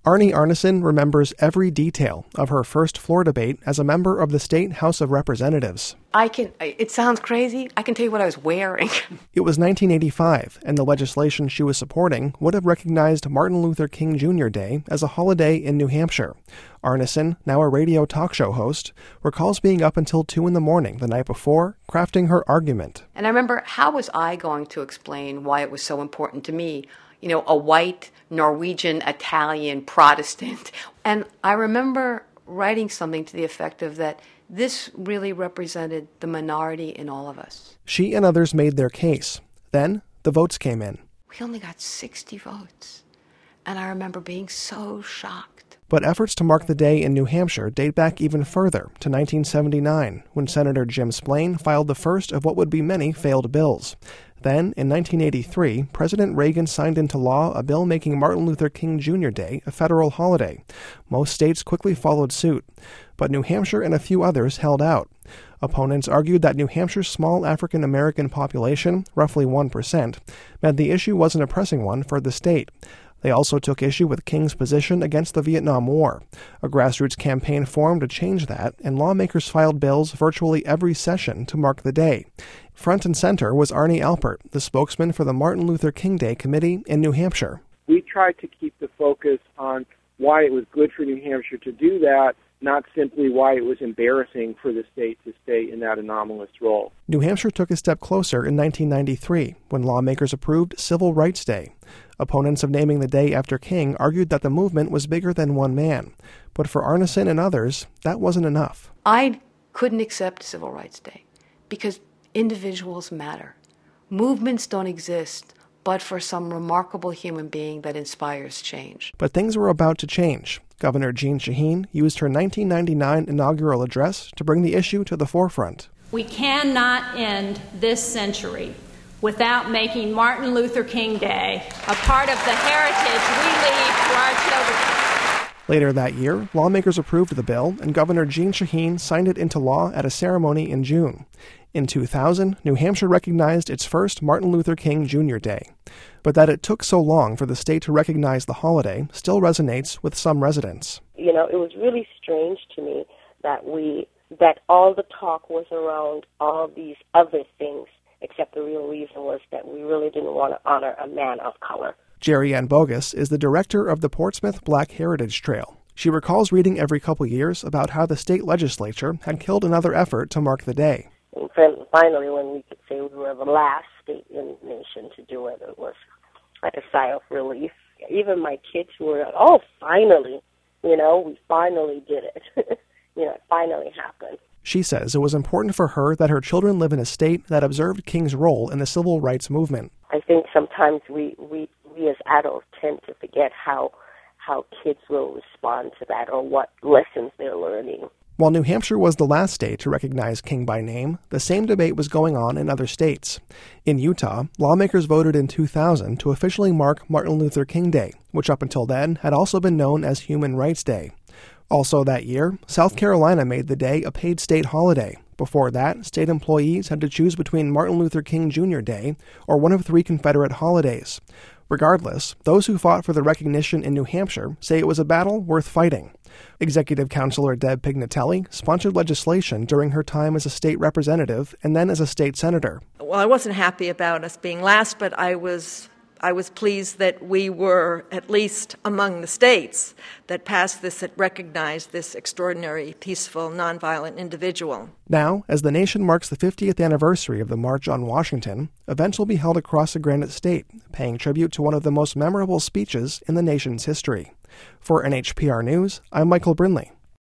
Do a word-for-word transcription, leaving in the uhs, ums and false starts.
Arnie Arnesen remembers every detail of her first floor debate as a member of the state House of Representatives. I can, it sounds crazy. I can tell you what I was wearing. It was nineteen eighty-five, and the legislation she was supporting would have recognized Martin Luther King Junior Day as a holiday in New Hampshire. Arnesen, now a radio talk show host, recalls being up until two in the morning the night before, crafting her argument. And I remember, how was I going to explain why it was so important to me? You know, a white, Norwegian, Italian, Protestant. And I remember writing something to the effect of that this really represented the minority in all of us. She and others made their case. Then the votes came in. We only got sixty votes. And I remember being so shocked. But efforts to mark the day in New Hampshire date back even further, to nineteen seventy-nine, when Senator Jim Splain filed the first of what would be many failed bills. Then, in nineteen eighty-three, President Reagan signed into law a bill making Martin Luther King Junior Day a federal holiday. Most states quickly followed suit, but New Hampshire and a few others held out. Opponents argued that New Hampshire's small African-American population, roughly one percent, meant the issue wasn't a pressing one for the state. They also took issue with King's position against the Vietnam War. A grassroots campaign formed to change that, and lawmakers filed bills virtually every session to mark the day. Front and center was Arnie Alpert, the spokesman for the Martin Luther King Day Committee in New Hampshire. We tried to keep the focus on why it was good for New Hampshire to do that, not simply why it was embarrassing for the state to stay in that anomalous role. New Hampshire took a step closer in nineteen ninety-three, when lawmakers approved Civil Rights Day. Opponents of naming the day after King argued that the movement was bigger than one man. But for Arnesen and others, that wasn't enough. I couldn't accept Civil Rights Day because individuals matter. Movements don't exist but for some remarkable human being that inspires change. But things were about to change. Governor Jeanne Shaheen used her nineteen ninety-nine inaugural address to bring the issue to the forefront. We cannot end this century without making Martin Luther King Day a part of the heritage we leave to our children. Later that year, lawmakers approved the bill, and Governor Jeanne Shaheen signed it into law at a ceremony in June. In two thousand, New Hampshire recognized its first Martin Luther King Junior Day. But that it took so long for the state to recognize the holiday still resonates with some residents. You know, it was really strange to me that we that all the talk was around all these other things, except the real reason was that we really didn't want to honor a man of color. Jerry Ann Bogus is the director of the Portsmouth Black Heritage Trail. She recalls reading every couple years about how the state legislature had killed another effort to mark the day. And finally, when we could say we were the last state in the nation to do it, it was like a sigh of relief. Even my kids were, oh, finally, you know, we finally did it. You know, it finally happened. She says it was important for her that her children live in a state that observed King's role in the civil rights movement. I think sometimes we, we, we as adults tend to forget how how kids will respond to that or what lessons they're learning. While New Hampshire was the last state to recognize King by name, the same debate was going on in other states. In Utah, lawmakers voted in two thousand to officially mark Martin Luther King Day, which up until then had also been known as Human Rights Day. Also that year, South Carolina made the day a paid state holiday. Before that, state employees had to choose between Martin Luther King Junior Day or one of three Confederate holidays. Regardless, those who fought for the recognition in New Hampshire say it was a battle worth fighting. Executive Councilor Deb Pignatelli sponsored legislation during her time as a state representative and then as a state senator. Well, I wasn't happy about us being last, but I was I was pleased that we were at least among the states that passed this, that recognized this extraordinary, peaceful, nonviolent individual. Now, as the nation marks the fiftieth anniversary of the March on Washington, events will be held across the Granite State, paying tribute to one of the most memorable speeches in the nation's history. For N H P R News, I'm Michael Brindley.